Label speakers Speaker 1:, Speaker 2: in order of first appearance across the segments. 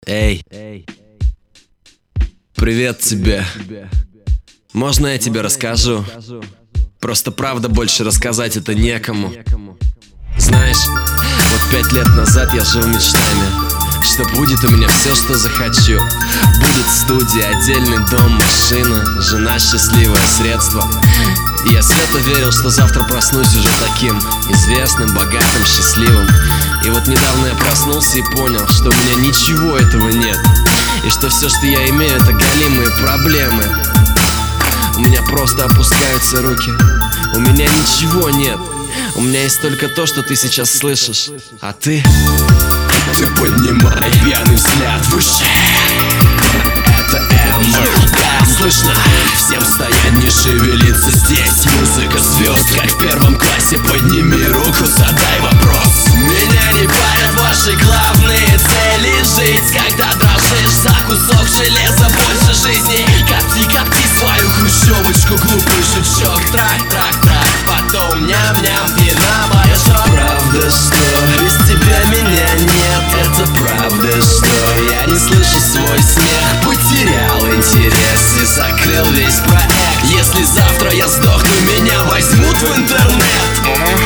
Speaker 1: Эй, привет тебе. Можно я тебе расскажу? Просто правда больше рассказать это некому. Знаешь, вот 5 лет назад я жил мечтами, что будет у меня все, что захочу. Будет студия, отдельный дом, машина, жена, счастливое средство. И я свято верил, что завтра проснусь уже таким известным, богатым, счастливым. И вот недавно я проснулся и понял, что у меня ничего этого нет. И что все, что я имею, это голимые проблемы. У меня просто опускаются руки. У меня ничего нет. У меня есть только то, что ты сейчас слышишь. А ты?
Speaker 2: Ты поднимай пьяный взгляд выше. Это слышно, всем стоять, не шевелиться здесь. Музыка звезд, как в первом классе. Подними руку, задай вопрос. Меня не парят ваши главные цели. Жить, когда дрожишь за кусок железа. Больше жизни, копти свою хрущевочку. Глупый жучок, трак, потом ням-ням и на большой. Правда, что без тебя меня нет. Это правда, что я не слышу свой смех. Потерял интерес и закрыл весь проект. Если завтра я сдохну, меня возьмут в интернет.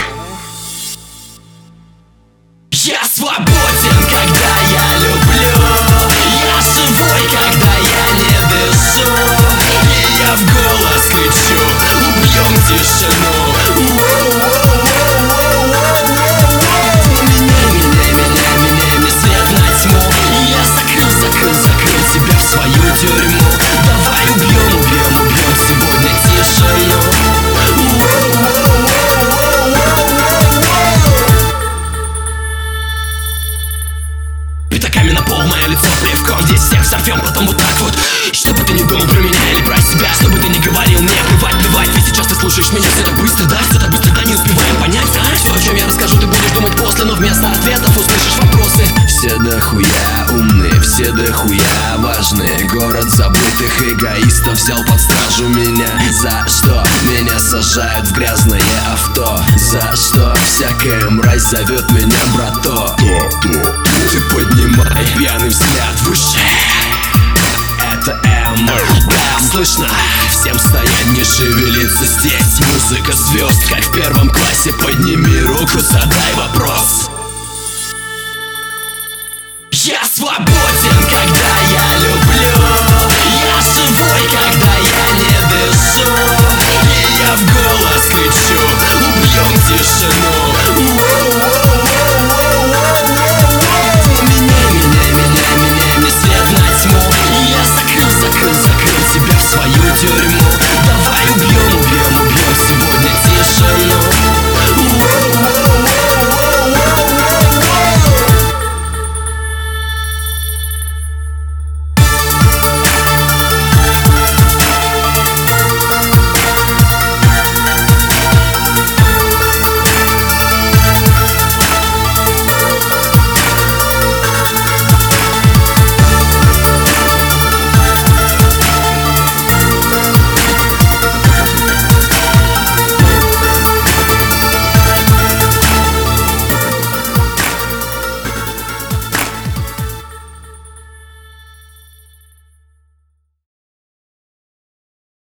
Speaker 2: Я свободен, когда я люблю. Я живой, когда я не дышу. И я в голос кричу: убьем тишину. Меняй свет на тьму. И я закрыл тебя в свою тюрьму. Давай убьем сегодня тишину. Пятаками на пол, мое лицо плевком. Здесь всех взорвем, потом вот так вот. Что бы ты ни думал про меня или про себя, что бы ты ни говорил, мне плевать. Ведь сейчас ты слушаешь меня, все так быстро, да, не успеваем понять. Все, о чем я расскажу, ты будешь думать после, но вместо ответов услышишь вопросы. Все дохуя умные, все дохуя важные. Город забытых эгоистов взял под стражу меня. За что меня сажают в грязное авто? За что всякая мразь зовет меня брато? Ты поднимай пьяный взгляд выше. Это слышно, всем стоять, не шевелиться здесь. Музыка звезд, как в первом классе. Подними руку, задай вопрос. Я свободен, когда я люблю. Я живой, когда я не дышу. И я в голос кричу: убьем тишину.